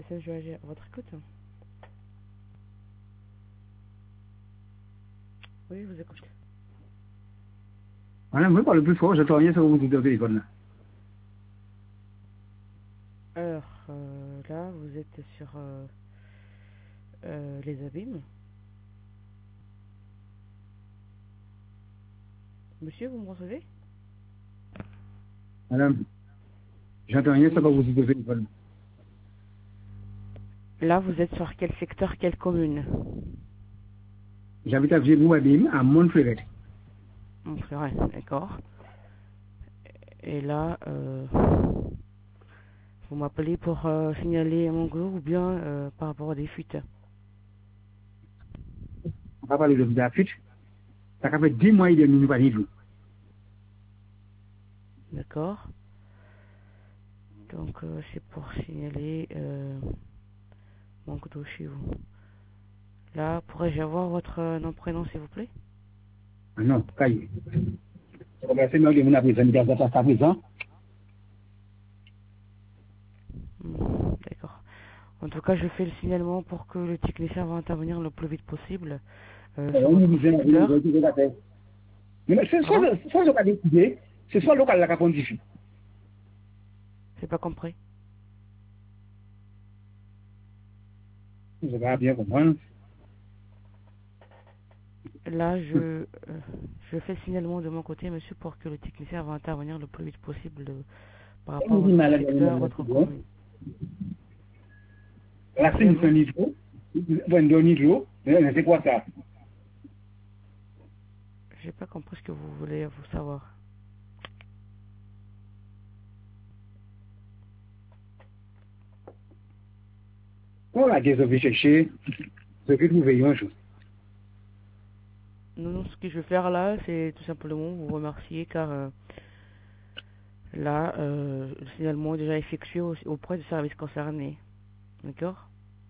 SNJAG, à votre écoute. Oui, je vous écoute. Madame, vous parlez plus fort, j'entends rien sur vous dites au téléphone. Là. Alors, là, vous êtes sur les abîmes. Monsieur, vous me recevez? Madame, j'entends rien sur Oui. vous dites au téléphone. Là, vous êtes sur quel secteur, quelle commune? J'habite à Vieux-Abîme, à Montferret. Ouais, d'accord. Et là, vous m'appelez pour signaler un manque d'eau ou bien par rapport à des fuites? On va parler de la fuite. Ça fait 10 mois et demi, nous pas de l'eau. D'accord. Donc, c'est pour signaler manque d'eau chez vous. Là, pourrais-je avoir votre nom, prénom, s'il vous plaît? Ah non, caillé. On va essayer de me présenter à présent. D'accord. En tout cas, je fais le signalement pour que le technicien va intervenir le plus vite possible sur On nous votre disait, secteur. mais c'est Pardon? soit local décidé, c'est soit local la capon diffus. J'ai pas compris. Vous allez bien comprendre. Là, je fais le signalement de mon côté, monsieur, pour que le technicien va intervenir le plus vite possible par On rapport à nous dit votre malade, secteur, votre commune. la C'est à fin de vous? nitro, bon, nitro, mais c'est quoi ça? J'ai pas compris ce que vous voulez vous savoir. On la guise de chercher, ce que nous veillons un jour. Non, ce que je vais faire là, c'est tout simplement vous remercier car là, le signalement est déjà effectué auprès du service concerné. D'accord?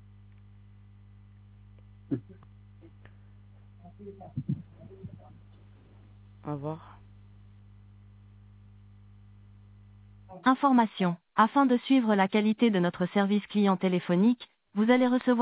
Au revoir. Information. Afin de suivre la qualité de notre service client téléphonique, vous allez recevoir